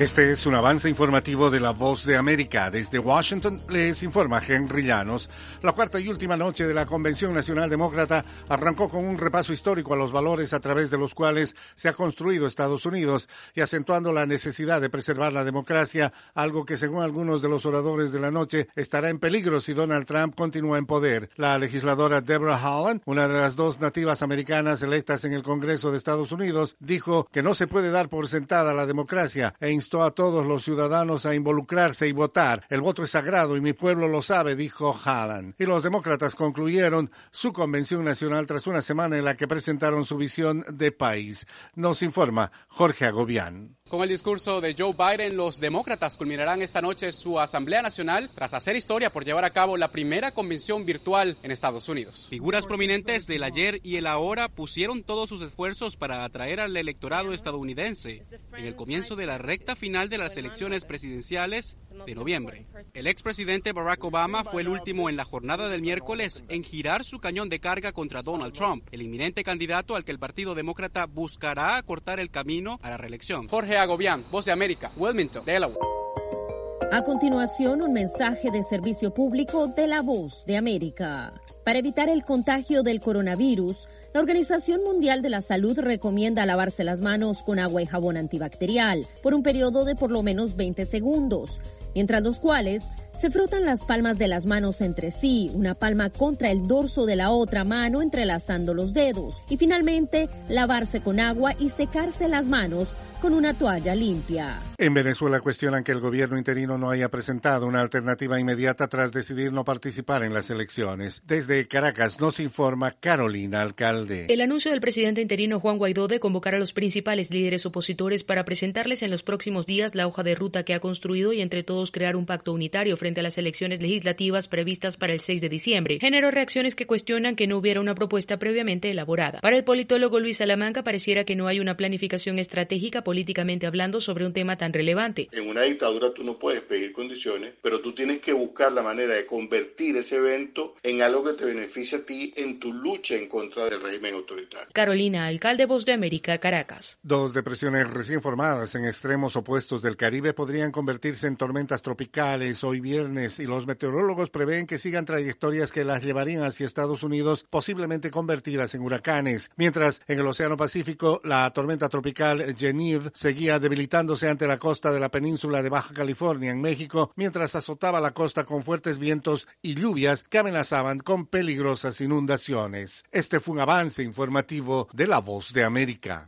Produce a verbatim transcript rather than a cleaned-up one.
Este es un avance informativo de La Voz de América. Desde Washington les informa Henry Llanos. La cuarta y última noche de la Convención Nacional Demócrata arrancó con un repaso histórico a los valores a través de los cuales se ha construido Estados Unidos y acentuando la necesidad de preservar la democracia, algo que según algunos de los oradores de la noche estará en peligro si Donald Trump continúa en poder. La legisladora Deborah Haaland, una de las dos nativas americanas electas en el Congreso de Estados Unidos, dijo que no se puede dar por sentada la democracia e instó a todos los ciudadanos a involucrarse y votar. El voto es sagrado y mi pueblo lo sabe, dijo Haaland. Y los demócratas concluyeron su convención nacional tras una semana en la que presentaron su visión de país. Nos informa Jorge Agobián. Con el discurso de Joe Biden, los demócratas culminarán esta noche su Asamblea Nacional tras hacer historia por llevar a cabo la primera convención virtual en Estados Unidos. Figuras prominentes del ayer y el ahora pusieron todos sus esfuerzos para atraer al electorado estadounidense en el comienzo de la recta final de las elecciones presidenciales de noviembre. El expresidente Barack Obama fue el último en la jornada del miércoles en girar su cañón de carga contra Donald Trump, el inminente candidato al que el Partido Demócrata buscará acortar el camino a la reelección. Jorge Agobián, Voz de América, Wilmington, Delaware. A continuación, un mensaje de servicio público de La Voz de América. Para evitar el contagio del coronavirus, la Organización Mundial de la Salud recomienda lavarse las manos con agua y jabón antibacterial por un periodo de por lo menos veinte segundos, mientras los cuales se frotan las palmas de las manos entre sí, una palma contra el dorso de la otra mano entrelazando los dedos, y finalmente lavarse con agua y secarse las manos con una toalla limpia. En Venezuela cuestionan que el gobierno interino no haya presentado una alternativa inmediata tras decidir no participar en las elecciones. Desde Caracas nos informa Carolina Alcalde. El anuncio del presidente interino Juan Guaidó de convocar a los principales líderes opositores para presentarles en los próximos días la hoja de ruta que ha construido y entre todos crear un pacto unitario frente a las elecciones legislativas previstas para el seis de diciembre, generó reacciones que cuestionan que no hubiera una propuesta previamente elaborada. Para el politólogo Luis Salamanca pareciera que no hay una planificación estratégica políticamente hablando sobre un tema tan relevante. En una dictadura tú no puedes pedir condiciones, pero tú tienes que buscar la manera de convertir ese evento en algo que te beneficie a ti en tu lucha en contra del régimen autoritario. Carolina Alcalde, Voz de América, Caracas. Dos depresiones recién formadas en extremos opuestos del Caribe podrían convertirse en tormentas tropicales hoy viernes y los meteorólogos prevén que sigan trayectorias que las llevarían hacia Estados Unidos, posiblemente convertidas en huracanes. Mientras, en el Océano Pacífico, la tormenta tropical Genevieve seguía debilitándose ante la costa de la península de Baja California en México, mientras azotaba la costa con fuertes vientos y lluvias que amenazaban con peligrosas inundaciones. Este fue un avance informativo de La Voz de América.